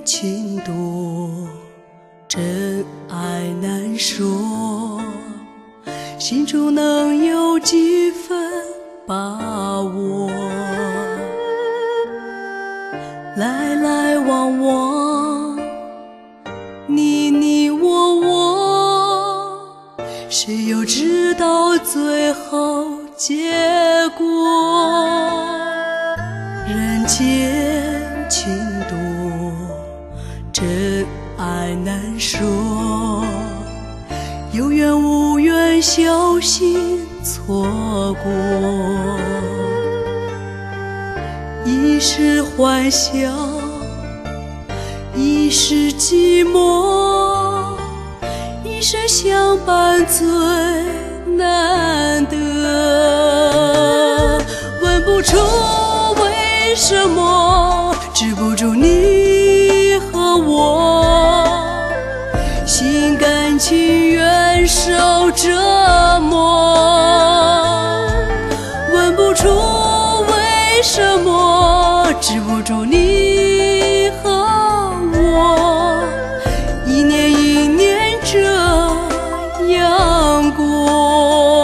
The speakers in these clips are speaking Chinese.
情多，真爱难说，心中能有几分把握？来来往往，你你我我，谁又知道最后结果？人间情多，真爱难说，有缘无缘，小心错过。一时欢笑，一时寂寞，一生相伴最难得。问不出为什么，止不住你和我，心甘情愿受折磨。问不出为什么，止不住你和我，一年一年这样过。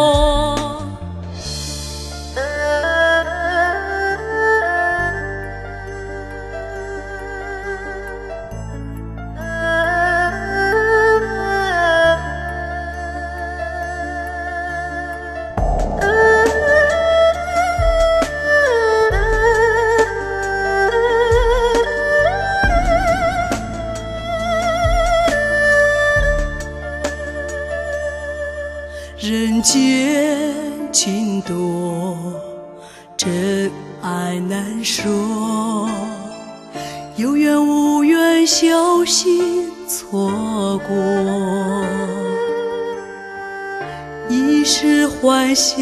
人间情多，真爱难说，有缘无缘，小心错过。一时欢笑，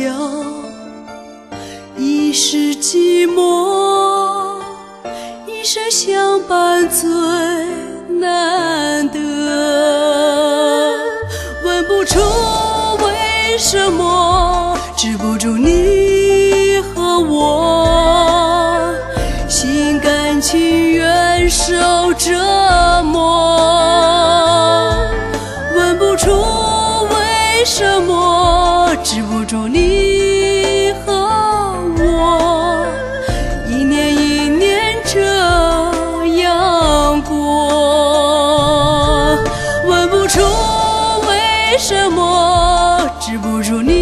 一时寂寞，一生相伴最难得。问不出为什么，止不住你和我，心甘情愿受折磨。问不出为什么，止不住你和我，一年一年这样过。问不出为什么，止不住你